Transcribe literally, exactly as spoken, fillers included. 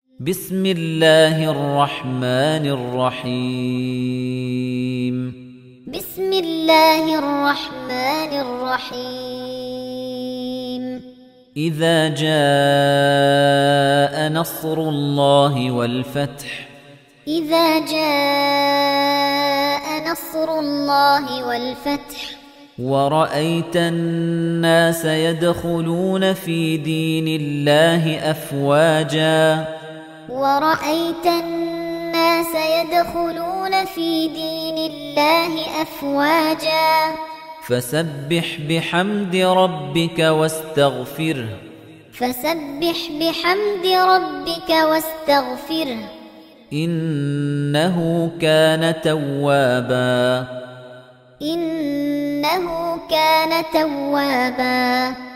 بسم الله الرحمن الرحيم بسم الله الرحمن الرحيم إذا جاء نصر الله والفتح إذا جاء نصر الله والفتح ورأيت الناس يدخلون في دين الله أفواجا ورأيت الناس يدخلون في دين الله أفواجا فسبح بحمد ربك واستغفره فسبح بحمد ربك واستغفره إنه كان توابا إنه كان توابا